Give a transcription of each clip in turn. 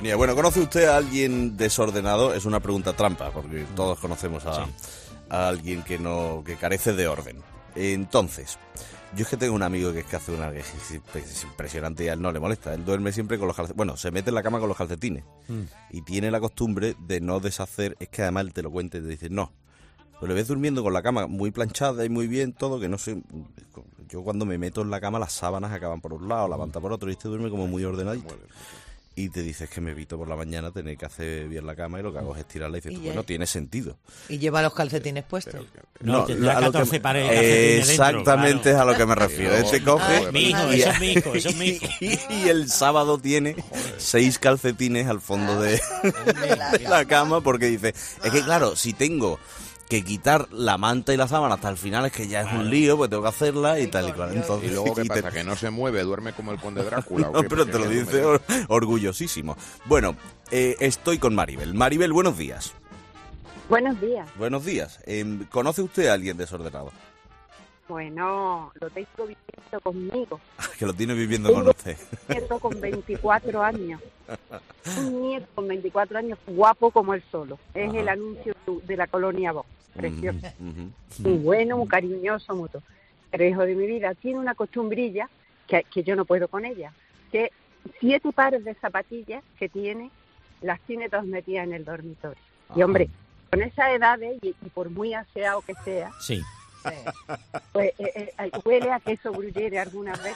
mía. Bueno, ¿conoce usted a alguien desordenado? Es una pregunta trampa, porque todos conocemos a alguien que carece de orden. Entonces, yo es que tengo un amigo que hace una que es impresionante y a él no le molesta. Él duerme siempre con los calcetines. Bueno, se mete en la cama con los calcetines. Y tiene la costumbre de no deshacer. Es que además él te lo cuenta y te dice, no. Pero le ves durmiendo con la cama muy planchada y muy bien todo, que no sé. Yo cuando me meto en la cama las sábanas acaban por un lado, la manta por otro, y este duerme como muy ordenadito. Y te dices que me evito por la mañana tener que hacer bien la cama y lo que hago es estirarla y dices, bueno, tiene sentido. Y lleva los calcetines puestos. No, a lo que exactamente, dentro, es a lo que me refiero. Este coge mi hijo, eso es mi hijo. Y el sábado tiene 6 calcetines al fondo de la cama porque dice, es que claro, si tengo que quitar la manta y la sábana hasta el final es que ya es un lío, pues tengo que hacerla y tal y cual. Entonces, ¿y luego qué pasa? ¿Que no se mueve? ¿Duerme como el conde Drácula? No, pero te lo dice orgullosísimo. Bueno, estoy con Maribel. Maribel, buenos días. Buenos días. Buenos días. ¿Conoce usted a alguien desordenado? Bueno, lo tengo viviendo conmigo. Que lo tiene viviendo con usted. Un nieto con 24 años. Un nieto con 24 años, guapo como él solo. Es el anuncio de la colonia Vox. Precioso. Muy bueno, muy cariñoso, muy todo. Pero hijo de mi vida, tiene una costumbrilla que yo no puedo con ella. Que 7 pares de zapatillas que tiene, las tiene todas metidas en el dormitorio. Y hombre, con esa edad y por muy aseado que sea... Sí. Pues huele a queso gruyere algunas veces.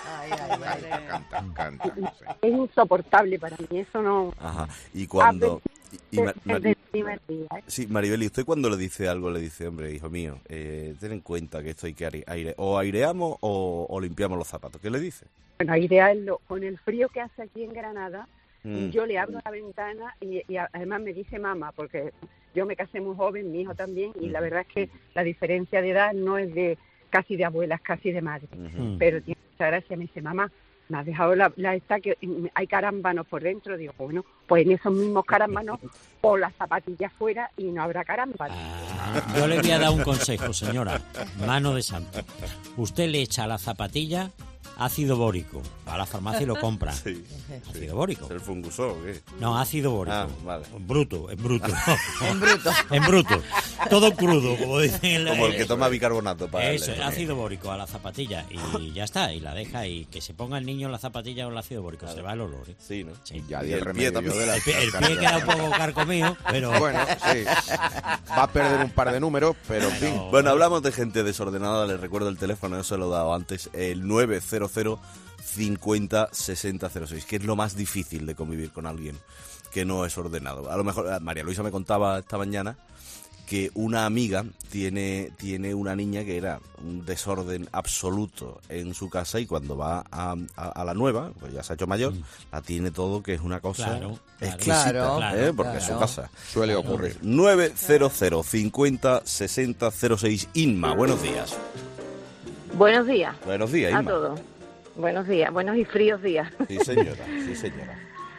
Es insoportable para mí, eso no. Ajá. Y cuando desde el primer día, Sí, Maribel, y usted cuando le dice algo le dice, hombre, hijo mío, ten en cuenta que esto hay que aireamos o limpiamos los zapatos. ¿Qué le dice? Bueno, airearlo con el frío que hace aquí en Granada. Yo le abro la ventana y además me dice mamá, porque yo me casé muy joven, mi hijo también, y la verdad es que la diferencia de edad no es de casi de abuelas, casi de madre. Pero tiene mucha gracia, me dice, mamá, me has dejado la esta que hay carámbanos por dentro. Digo, bueno, pues en esos mismos carámbanos o las zapatillas fuera y no habrá carámbanos. Yo le voy a dar un consejo, señora, mano de santo. Usted le echa a la zapatilla ácido bórico. Va a la farmacia y lo compra. Sí, ácido bórico. ¿El fungusol o qué? No, ácido bórico. Ah, vale. En bruto. En bruto. En bruto. Todo crudo, como dicen. Como el que toma bicarbonato para eso, ácido bórico a la zapatilla y ya está. Y la deja y que se ponga el niño en la zapatilla o el ácido bórico. Se va el olor. Sí, ¿no? Sí. Ya Y di el el pie remedio también. de la El pie queda un poco carcomido, pero... Bueno, sí. Va a perder un par de números, pero en fin. Bueno, hablamos de gente desordenada. Les recuerdo el teléfono, no se lo he dado antes, el 900 50 60 06, que es lo más difícil de convivir con alguien que no es ordenado. A lo mejor María Luisa me contaba esta mañana que una amiga tiene una niña que era un desorden absoluto en su casa y cuando va a la nueva, pues ya se ha hecho mayor, la tiene todo, que es una cosa exquisita, porque es su casa. Suele ocurrir. 900 50 60 06. Inma, buenos días. Buenos días. Buenos días, A Inma. todos. Buenos días, buenos y fríos días. Sí, señora, sí, señora.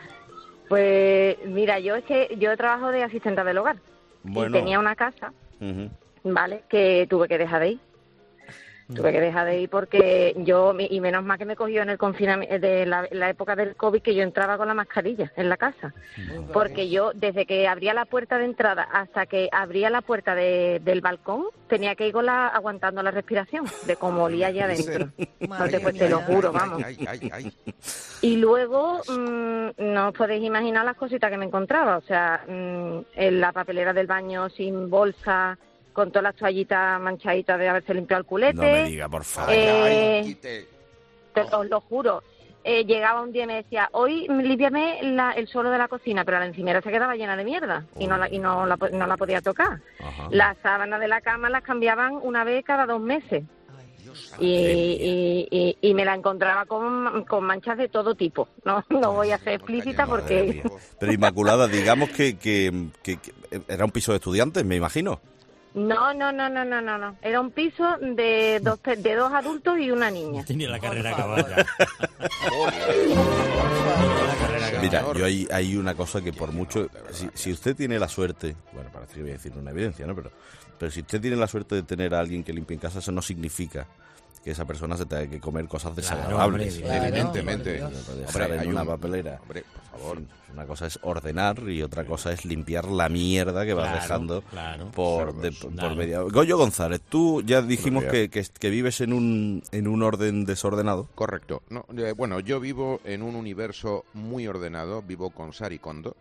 Pues mira, yo trabajo de asistente del hogar. Bueno. Y tenía una casa, ¿vale? Que tuve que dejar de ir. Tuve que dejar de ir porque y menos mal que me cogió en el confinamiento de la época del COVID, que yo entraba con la mascarilla en la casa. Porque yo, desde que abría la puerta de entrada hasta que abría la puerta del balcón, tenía que ir aguantando la respiración de cómo olía allá adentro. Entonces, pues te lo juro, vamos. Y luego, no os podéis imaginar las cositas que me encontraba. O sea, en la papelera del baño sin bolsa, con todas las toallitas manchaditas de haberse limpiado el culete. No me diga, por favor. Os lo juro. Llegaba un día y me decía, hoy límpiame el suelo de la cocina, pero la encimera se quedaba llena de mierda y no la podía tocar. Ajá. Las sábanas de la cama las cambiaban una vez cada 2 meses. Y me la encontraba con manchas de todo tipo. No voy a ser explícita porque... Pero Inmaculada, digamos que era un piso de estudiantes, me imagino. No. Era un piso de dos adultos y una niña. Tenía la carrera acabada. Mira, yo hay una cosa que por mucho... Si usted tiene la suerte... Bueno, parece que voy a decir una evidencia, ¿no? Pero si usted tiene la suerte de tener a alguien que limpie en casa, eso no significa que esa persona se tenga que comer cosas Claro, desagradables. hombre, Evidentemente. Claro, Dejar Hombre, en hay una un- papelera. Hombre, por favor. Una cosa es ordenar y otra cosa es limpiar la mierda que vas Claro, dejando claro. por Claro. media. Goyo González, tú ya dijimos Buenos que vives en un orden desordenado. Correcto. No, bueno, yo vivo en un universo muy ordenado, vivo con Sari Kondo.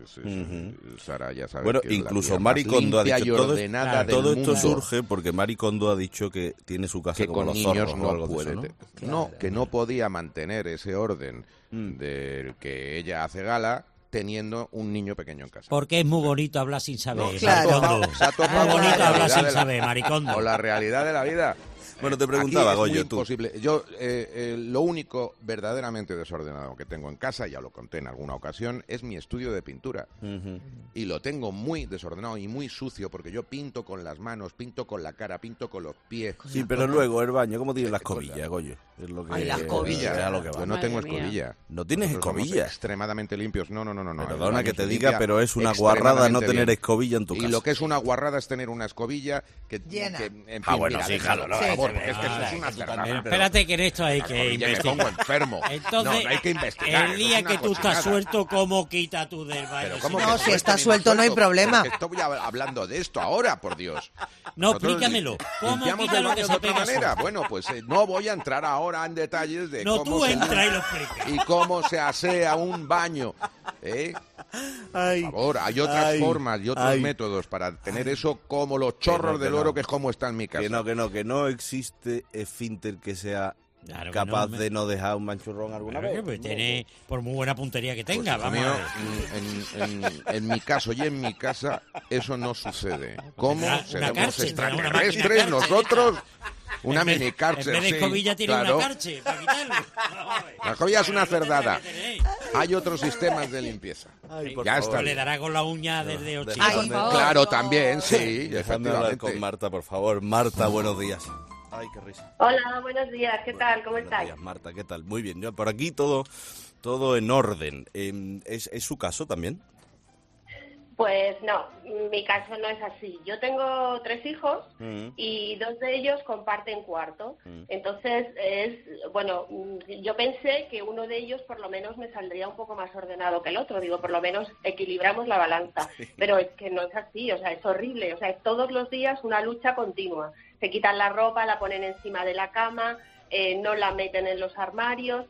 Sara, ya sabes, Bueno, que es la incluso tía Mari más Kondo ha limpia dicho y todo, ordenada claro, del todo esto mundo, surge porque Mari Kondo ha dicho que tiene su casa que como con los niños zorros o no algo de puede, eso, ¿no? que no podía mantener ese orden Mm. del que ella hace gala teniendo un niño pequeño en casa. Porque es muy bonito hablar sin saber, No, claro. Maricondo. Se ha topado Muy con la bonito hablar realidad sin de la- saber, Maricondo. O la realidad de la vida. Bueno, te preguntaba, Aquí es Goyo, muy tú. imposible. Yo, lo único verdaderamente desordenado que tengo en casa, ya lo conté en alguna ocasión, es mi estudio de pintura. Ujú. Y lo tengo muy desordenado y muy sucio porque yo pinto con las manos, pinto con la cara, pinto con los pies. Sí, pero luego el baño, ¿cómo tienes la escobilla, Goyo? Es lo que, Ay, la escobilla. es a lo que Yo va. no tengo Madre mía. escobilla. ¿No tienes Nosotros somos escobilla? extremadamente limpios. No. El Perdona baño que se te limpia diga, pero es una guarrada no extremadamente tener bien. escobilla en tu casa. Y lo que es una guarrada es tener una escobilla que... Llena. en fin, bueno, mira, sí, déjalo, claro, por sí, favor, sí, porque es que eso Ah, es una cerdada. Pero espérate que en esto hay La que escobilla, me investigar. pongo enfermo. Entonces, no hay que investigar. el eso día es una que tú estás cochinada. suelto, ¿cómo quita tú del baño? Pero ¿cómo No, que si suelto? está Ni suelto no hay suelto. problema. Es que estoy hablando de esto ahora, por Dios. No, Nosotros explícamelo. ¿Cómo limpiamos quita el lo que baño se de otra pega manera? solo? Bueno, pues no voy a entrar ahora en detalles de No, cómo tú se entra y limpia lo explicas. y cómo se asea un baño. ¿Eh? Ay, Por favor, hay otras ay, formas y otros ay. métodos para tener eso como los chorros Que del no. oro, que es como está en mi casa. que no existe esfínter que sea Claro que capaz no, de no dejar un manchurrón alguna Claro vez. que pues tiene, por muy buena puntería que Pues, tenga, hijo vamos mío, a ver. en mi caso y en mi casa eso no sucede. ¿Cómo? Una Seremos cárcel, una máquina extraterrestres cárcel. nosotros. Una En vez- mini cárcel, En vez de sí, escobilla tiene claro. una carche para quitarlo. La escobilla es una Pero no cerdada. tendrá que tener. Hay otros sistemas de limpieza. Ay, por Ya favor. está Le bien. dará con la uña desde 8. Ay, por favor. Claro, también, sí, Dejadme hablar con efectivamente. Marta, por favor. Marta, buenos días. Ay, qué risa. Hola, buenos días, ¿qué tal? ¿Cómo Buenos estáis? días, Marta, ¿qué tal? Muy bien, yo por aquí todo en orden. ¿Es su caso también? Pues no, mi caso no es así. Yo tengo 3 hijos Mm. y 2 de ellos comparten cuarto. Mm. Entonces, yo pensé que uno de ellos por lo menos me saldría un poco más ordenado que el otro. Digo, por lo menos equilibramos la balanza. Pero es que no es así, o sea, es horrible. O sea, es todos los días una lucha continua. Se quitan la ropa, la ponen encima de la cama, no la meten en los armarios.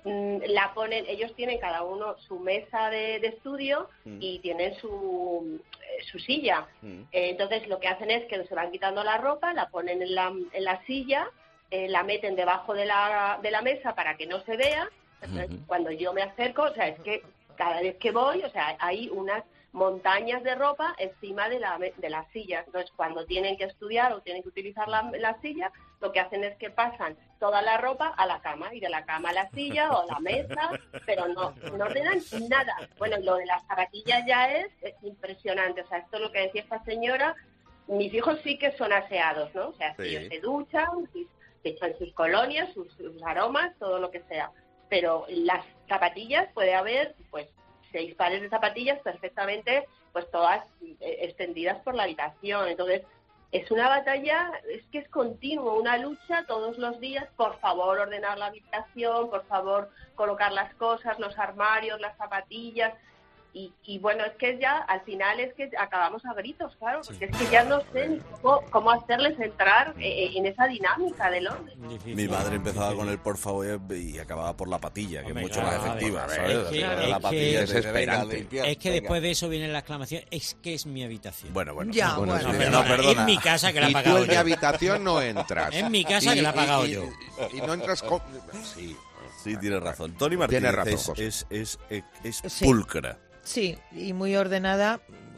La ponen, ellos tienen cada uno su mesa de estudio y tienen su silla. Entonces lo que hacen es que se van quitando la ropa, la ponen en la silla, la meten debajo de la mesa para que no se vea. Entonces, cuando yo me acerco, o sea, es que cada vez que voy, o sea, hay unas montañas de ropa encima de la silla. Entonces, cuando tienen que estudiar o tienen que utilizar la silla, lo que hacen es que pasan toda la ropa a la cama, y de la cama a la silla o a la mesa, pero no ordenan nada. Bueno, lo de las zapatillas ya es impresionante. O sea, esto es lo que decía esta señora. Mis hijos sí que son aseados, ¿no? O sea, Sí. ellos se duchan, se echan sus colonias, sus aromas, todo lo que sea. Pero las zapatillas puede haber, pues, 6 pares de zapatillas perfectamente, pues todas extendidas por la habitación. Entonces, es una batalla, es que es continuo, una lucha todos los días. Por favor, ordenar la habitación, por favor, colocar las cosas, los armarios, las zapatillas. Y bueno, es que ya al final es que acabamos a gritos, claro, porque es que ya no sé ni cómo hacerles entrar en esa dinámica del orden. Difícil. Mi madre empezaba con el por favor y acababa por la patilla, que Hombre, es mucho claro, más efectiva, a ver, ¿sabes? es que- La es patilla que- te es esperante. venga, limpia, Es que venga. después de eso viene la exclamación, es que es mi habitación. Bueno. Ya, Bueno, bueno. sí. Perdona, perdona. es mi casa que la he Y tú pagado en mi yo. habitación no entras. En mi casa que la he pagado yo. Y no entras con... Sí. Sí, tienes razón. Tony Martínez Tienes razón, es Sí. pulcra. Sí, y muy ordenada,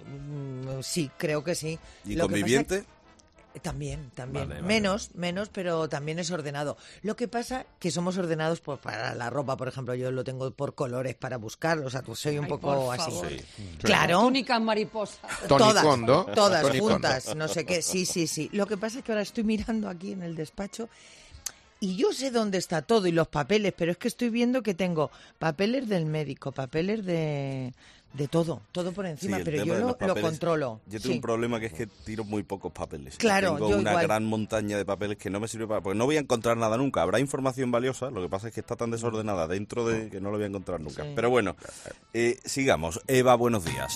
sí, creo que sí. ¿Y Lo que conviviente? También. Vale. Menos, pero también es ordenado. Lo que pasa que somos ordenados para la ropa, por ejemplo, yo lo tengo por colores para buscar, o sea, tú soy un Ay, poco por así. favor. Claro. Túnicas mariposas. Tony Todas, Kondo. todas Tony juntas, Kondo. no sé qué. Sí. Lo que pasa es que ahora estoy mirando aquí en el despacho y yo sé dónde está todo y los papeles, pero es que estoy viendo que tengo papeles del médico, papeles de De todo por encima, Sí, pero yo lo controlo. Yo tengo un problema que es que tiro muy pocos papeles. Claro, tengo yo una igual. gran montaña de papeles que no me sirve para... Porque no voy a encontrar nada nunca. Habrá información valiosa, lo que pasa es que está tan desordenada dentro de que no lo voy a encontrar nunca. Sí. Pero bueno, sigamos. Eva, buenos días.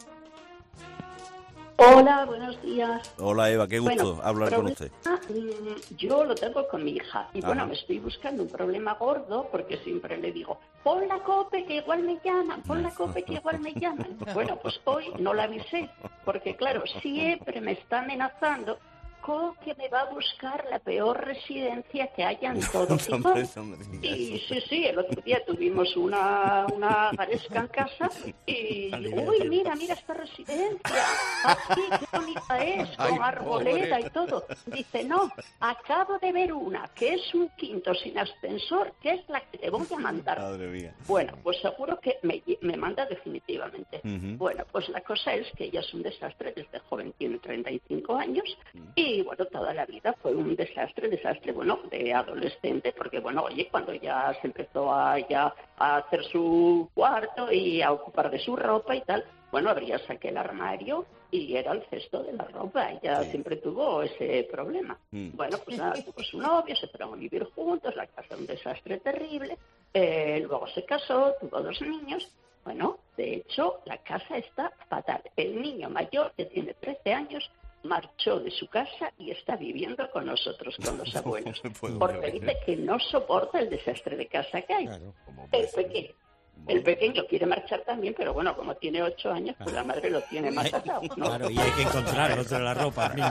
Hola, buenos días. Hola Eva, qué gusto hablar con usted. Yo lo tengo con mi hija y Ajá. bueno, me estoy buscando un problema gordo porque siempre le digo, pon la COPE que igual me llaman, pon la COPE que igual me llaman. Bueno, pues hoy no la avisé porque claro, siempre me está amenazando con que me va a buscar la peor residencia que haya en todo Gijón. Y sí, el otro día tuvimos una garesca en casa y uy, mira esta residencia, así qué bonita es, Ay, con arboleda pobre. y todo. Dice, no, acabo de ver una que es un quinto sin ascensor, que es la que te voy a mandar. Madre mía. Bueno, pues seguro que me manda definitivamente. Ujú. Bueno, pues la cosa es que ella es un desastre, desde joven tiene 35 años y bueno, toda la vida fue un desastre, bueno, de adolescente, porque bueno, oye, cuando ya se empezó a hacer su cuarto y a ocupar de su ropa y tal, bueno, abría saqué el armario y era el cesto de la ropa. Ella siempre tuvo ese problema. Bueno, pues nada, tuvo su novio, se fueron a vivir juntos, la casa un desastre terrible, luego se casó, tuvo 2 niños. Bueno, de hecho, la casa está fatal. El niño mayor, que tiene 13 años, marchó de su casa y está viviendo con nosotros, con los abuelos, No me puedo porque creer. dice que no soporta el desastre de casa que hay. Claro. El pequeño quiere marchar también, pero bueno, como tiene 8 años, pues la madre lo tiene más atado, ¿no? Claro, y hay que encontrarlo entre la ropa, niño.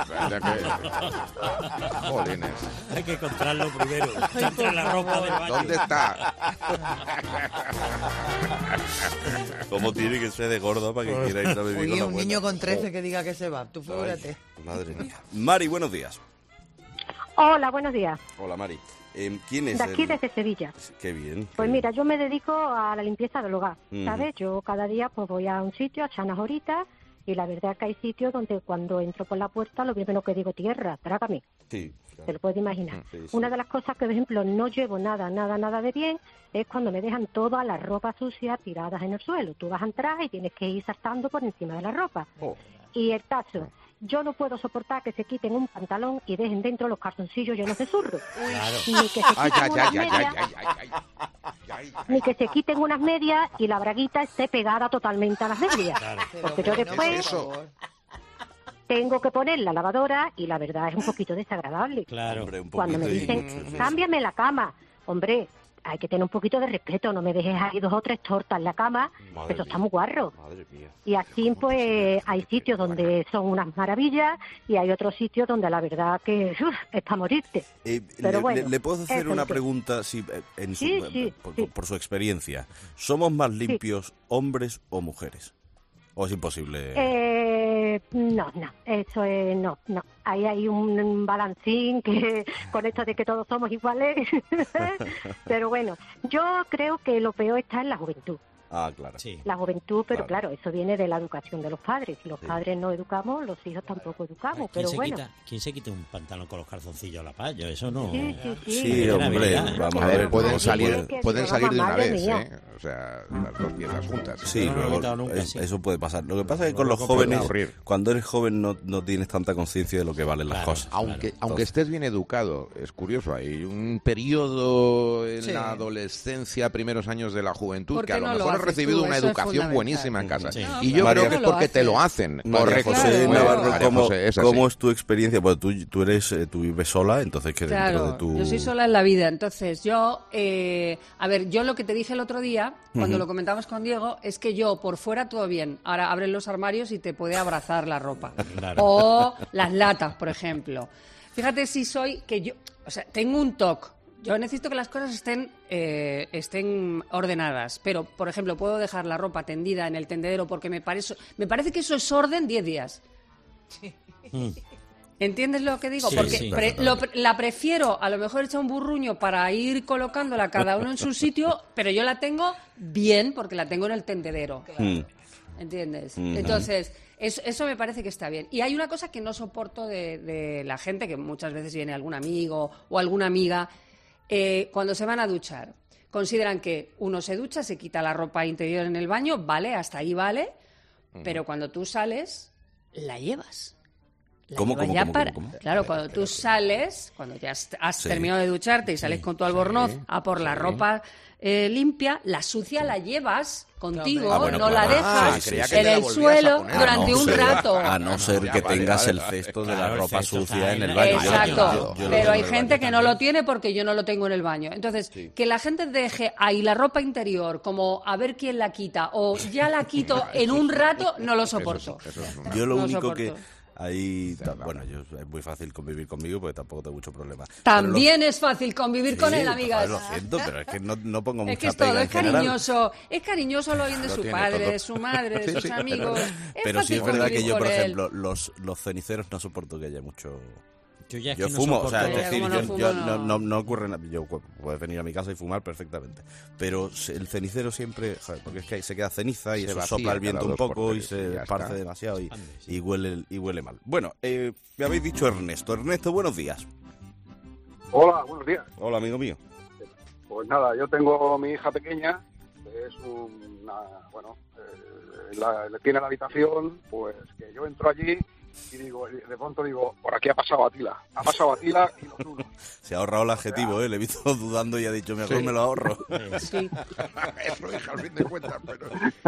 Jolines. Hay que encontrarlo primero, entre la ropa del baño. ¿Dónde está? ¿Cómo tiene que ser de gordo para que quiera ir a vivir con Oye, la un abuela? niño con 13 que diga que se va, tú figúrate. Ay, madre mía. Mari, buenos días. Hola, buenos días. Hola, Mari. ¿Quién es De aquí, el- desde Sevilla. Qué bien. Pues qué mira, yo me dedico a la limpieza del hogar, Ujú. ¿sabes? Yo cada día pues voy a un sitio a echar unas horitas y la verdad es que hay sitios donde cuando entro por la puerta lo primero que digo, tierra, trágame. bien. Sí, claro. Te lo puedes imaginar. Sí, sí. Una de las cosas que, por ejemplo, no llevo nada de bien es cuando me dejan toda la ropa sucia tiradas en el suelo. Tú vas a entrar y tienes que ir saltando por encima de la ropa. Oh. Y el caso, yo no puedo soportar que se quiten un pantalón y dejen dentro los calzoncillos llenos de zurro. Claro. Ni que se Ay, quiten ay, unas ay, ay, medias, ay, ay, ay, ay. ni que se quiten unas medias y la braguita esté pegada totalmente a las medias. Claro. Porque yo después ¿Qué es eso? tengo que poner la lavadora y la verdad es un poquito desagradable. Claro. Hombre, un Cuando me poquito y dicen, mucho, sí, sí. cámbiame la cama, hombre, hay que tener un poquito de respeto, no me dejes ahí 2 o 3 tortas en la cama, Madre eso está mía. muy guarro. Madre mía. Y así, pues, hay sitios donde son unas maravillas y hay otros sitios donde la verdad que es para morirte. Pero bueno, ¿Le puedo hacer eso una es que- pregunta Sí, por su experiencia? ¿Somos más limpios hombres o mujeres? ¿O es imposible? No, eso es, no. Ahí hay un balancín que con esto de que todos somos iguales. Pero bueno, yo creo que lo peor está en la juventud. Ah, claro. Sí. La juventud, pero Claro. claro, eso viene de la educación de los padres. Si los Sí. padres no educamos, los hijos tampoco educamos. Pero bueno, ¿Quién se quita un pantalón con los calzoncillos a la paz? Yo eso no... sí. Sí, Era hombre, Navidad. vamos A ver, pueden ¿cómo se salir, puede? que pueden digo, salir de una madre vez, mía. ¿eh? O sea, las 2 piezas juntas. Sí, No, no lo he luego, quitado nunca, sí. eso puede pasar. Lo que pasa es que con No los lo jóvenes, ocurrir. cuando eres joven no tienes tanta conciencia de lo que valen las Claro. cosas. Aunque Entonces, estés bien educado, es curioso, hay un periodo en Sí. la adolescencia, primeros años de la juventud, ¿Por que qué a lo no lo mejor has haces recibido tú? una Eso es educación fundamental. buenísima en casa. Sí. Y yo María- creo que es porque te lo hacen. María Correcto. José Claro. Navarro, María José, es así. ¿cómo es tu experiencia? Bueno, tú vives sola, entonces que dentro de Claro, tu... yo soy sola en la vida. Entonces, yo lo que te dije el otro día, cuando lo comentamos con Diego, es que yo por fuera todo bien. Ahora abren los armarios y te puede abrazar la ropa. Claro. O las latas, por ejemplo. Fíjate si soy que yo, o sea, tengo un TOC. Yo necesito que las cosas estén ordenadas, pero, por ejemplo, puedo dejar la ropa tendida en el tendedero porque me parece que eso es orden 10 días. ¿Entiendes lo que digo? Sí, Porque sí. la prefiero a lo mejor echar un burruño para ir colocándola cada uno en su sitio, pero yo la tengo bien porque la tengo en el tendedero. ¿Entiendes? Entonces, eso me parece que está bien. Y hay una cosa que no soporto de la gente, que muchas veces viene algún amigo o alguna amiga, cuando se van a duchar. consideran que uno se ducha, se quita la ropa interior en el baño, vale, hasta ahí vale, pero cuando tú sales, la llevas. ¿Cómo? Claro, cuando tú sales, cuando ya has terminado de ducharte y sales con tu albornoz a por la ropa limpia, la sucia la llevas contigo, no la dejas en el suelo durante un rato. A no ser que tengas el cesto de la ropa sucia en el baño. Exacto, pero hay gente que no lo tiene porque yo no lo tengo en el baño. Entonces, que la gente deje ahí la ropa interior como a ver quién la quita o ya la quito en un rato, no lo soporto. Yo lo único que... Ahí, bueno, es muy fácil convivir conmigo porque tampoco tengo mucho problema. También es fácil convivir con él, amigas. Lo siento, pero es que no pongo mucha pega. Es que es todo, es cariñoso lo oyen de su padre, todo. de su madre, de sus amigos. Pero sí es verdad que yo, por ejemplo, los ceniceros no soporto que haya mucho... Yo fumo, o sea, es decir, no ocurre nada. Yo puedes venir a mi casa y fumar perfectamente. Pero el cenicero siempre, joder, porque es que ahí se queda ceniza y eso sopla el viento un poco y se esparce demasiado y huele mal. Bueno, me habéis dicho Ernesto. Ernesto, buenos días. Hola, buenos días. Hola, amigo mío. Pues nada, yo tengo mi hija pequeña, que es tiene la habitación, pues que yo entro allí y digo, de pronto digo, por aquí ha pasado Atila y los unos. Se ha ahorrado el adjetivo, le he visto dudando y ha dicho, mejor me lo ahorro. Sí. Eso, hija, al fin de cuentas, pero...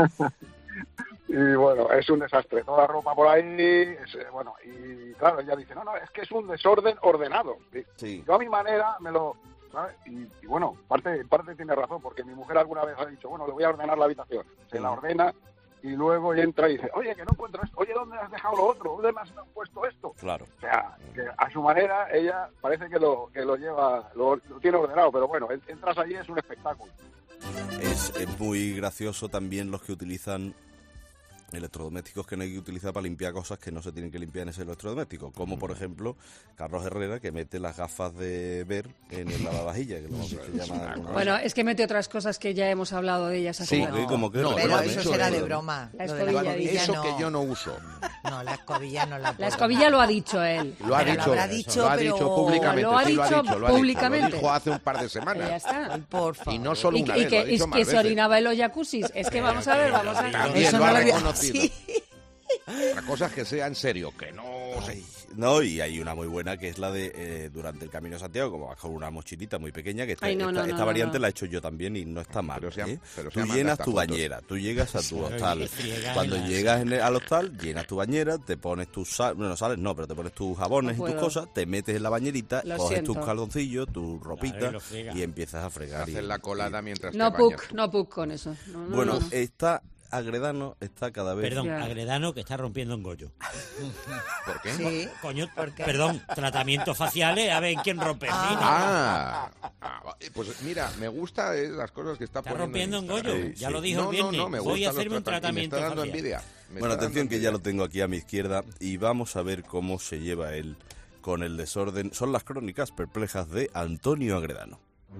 Y bueno, es un desastre, toda ropa por ahí, y claro, ella dice, no, es que es un desorden ordenado. Sí. Yo a mi manera me lo... ¿sabes? Y bueno, en parte tiene razón, porque mi mujer alguna vez ha dicho, bueno, le voy a ordenar la habitación. Se la ordena y luego entra y dice, oye, que no encuentro esto, oye, ¿dónde has dejado lo otro? ¿Dónde me has puesto esto? Claro. O sea, que a su manera ella parece que lo lleva, lo tiene ordenado, pero bueno, entras allí, es un espectáculo. Es muy gracioso también los que utilizan electrodomésticos que no hay que utilizar para limpiar cosas que no se tienen que limpiar en ese electrodoméstico, como por ejemplo Carlos Herrera, que mete las gafas de ver en el lavavajilla, que lo hemos visto llamar. Bueno, es que mete otras cosas que ya hemos hablado de ellas así. Sí, como que pero eso será de broma. La escobilla eso que yo no uso. No, la escobilla no la puedo. La escobilla lo ha dicho él. Lo ha dicho públicamente. Lo ha dicho públicamente. Lo dijo hace un par de semanas. Ya está. Por favor. Y no solo una vez, lo ha dicho más que veces. se orinaba en los jacuzzis. Es que vamos a ver. También eso lo no ha lo había... reconocido. Sí. La cosa es que sea en serio, que no sé. No, y hay una muy buena que es la de durante el Camino de Santiago, como vas con una mochilita muy pequeña, que esta variante la he hecho yo también y no está mal. Tú llenas tu bañera, tú llegas a tu hostal. Cuando llegas al hostal, llenas tu bañera, te pones tus pero te pones tus jabones y tus cosas, te metes en la bañerita, coges tus calzoncillos, tu ropita y empiezas a fregar. Haces la colada mientras no te bañas. No puc con eso. Bueno, Agredano está cada vez... Perdón, Agredano que está rompiendo en Goyo. ¿Por qué? Sí. Coño, perdón, tratamientos faciales, a ver quién rompe. Pues mira, me gusta las cosas que está poniendo. Rompiendo en Goyo, Sí, ya sí. lo dijo el viernes. No, me voy a gustan hacerme un tratamiento me está dando facial. envidia. Bueno, atención que ya lo tengo aquí a mi izquierda y vamos a ver cómo se lleva él con el desorden. Son las crónicas perplejas de Antonio Agredano.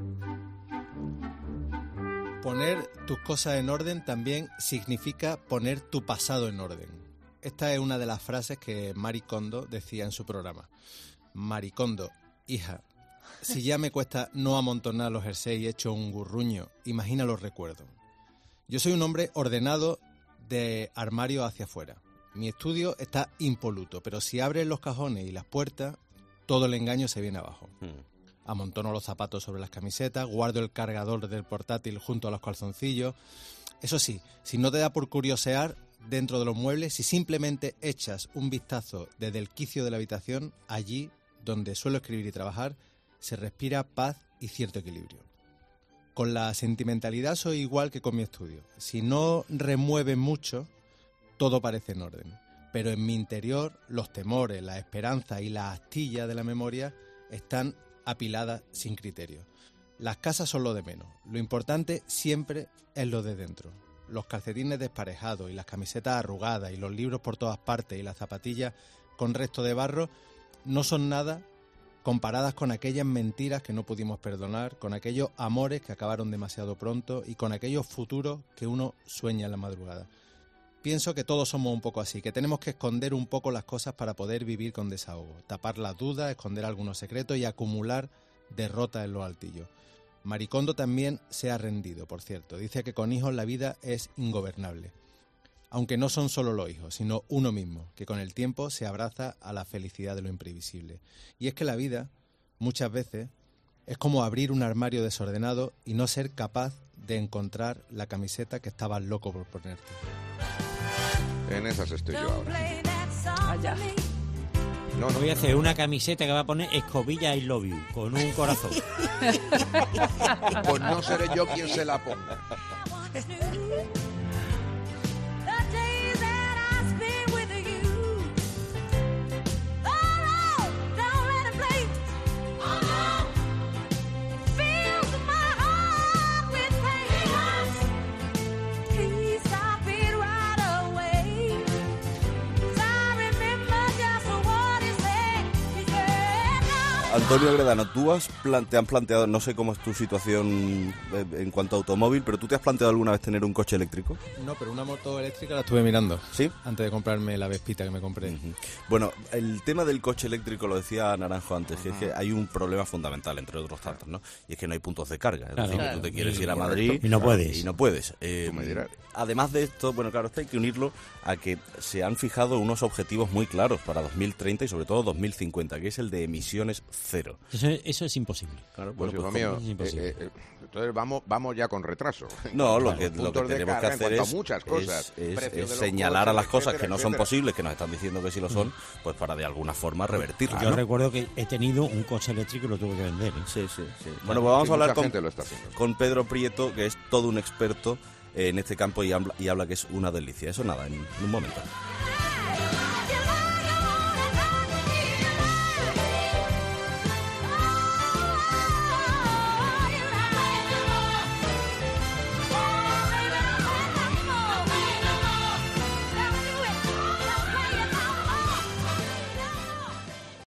Poner tus cosas en orden también significa poner tu pasado en orden. Esta es una de las frases que Marie Kondo decía en su programa. Marie Kondo, hija, si ya me cuesta no amontonar los jerseys hecho un gurruño, imagina los recuerdos. Yo soy un hombre ordenado de armario hacia afuera. Mi estudio está impoluto, pero si abres los cajones y las puertas, todo el engaño se viene abajo. Amontono los zapatos sobre las camisetas, guardo el cargador del portátil junto a los calzoncillos. Eso sí, si no te da por curiosear dentro de los muebles, si simplemente echas un vistazo desde el quicio de la habitación, allí donde suelo escribir y trabajar, se respira paz y cierto equilibrio. Con la sentimentalidad soy igual que con mi estudio. Si no remueve mucho, todo parece en orden. Pero en mi interior, los temores, la esperanza y la astilla de la memoria están apiladas sin criterio. Las casas son lo de menos. Lo importante siempre es lo de dentro. Los calcetines desparejados y las camisetas arrugadas y los libros por todas partes y las zapatillas con resto de barro no son nada comparadas con aquellas mentiras que no pudimos perdonar, con aquellos amores que acabaron demasiado pronto y con aquellos futuros que uno sueña en la madrugada. Pienso que todos somos un poco así, que tenemos que esconder un poco las cosas para poder vivir con desahogo, tapar las dudas, esconder algunos secretos y acumular derrotas en los altillos. Marie Kondo también se ha rendido, por cierto. Dice que con hijos la vida es ingobernable. Aunque no son solo los hijos, sino uno mismo, que con el tiempo se abraza a la felicidad de lo imprevisible. Y es que la vida, muchas veces, es como abrir un armario desordenado y no ser capaz de encontrar la camiseta que estabas loco por ponerte. En esas estoy yo ahora. Vaya. No, voy a hacer una camiseta que va a poner Escobilla I love you, con un corazón. Pues no seré yo quien se la ponga. Antonio Gredano, te han planteado, no sé cómo es tu situación en cuanto a automóvil, pero ¿tú te has planteado alguna vez tener un coche eléctrico? No, pero una moto eléctrica la estuve mirando. ¿Sí? Antes de comprarme la Vespita que me compré. Uh-huh. Bueno, el tema del coche eléctrico, lo decía Naranjo antes, que es que hay un problema fundamental, entre otros tantos, ¿no? Y es que no hay puntos de carga. Es decir, que tú te quieres ir a Madrid y no puedes. Y no puedes. Me dirás. Además de esto, bueno, claro, esto hay que unirlo a que se han fijado unos objetivos muy claros para 2030 y sobre todo 2050, que es el de emisiones cero. Eso es imposible. Claro, pues bueno, hijo mío, es imposible. Entonces vamos ya con retraso. No, lo Los que puntos de tenemos que carga hacer en cuanto a muchas cosas, es precios de los señalar a coches, las cosas etcétera, que no son etcétera. posibles, que nos están diciendo que sí lo son, pues para de alguna forma revertirlo. Yo ¿no? recuerdo que he tenido un coche eléctrico y lo tuve que vender. ¿eh? Sí. Bueno, pues vamos a hablar mucha gente lo está haciendo. con Pedro Prieto, que es todo un experto en este campo y habla que es una delicia. Eso nada, en un momento.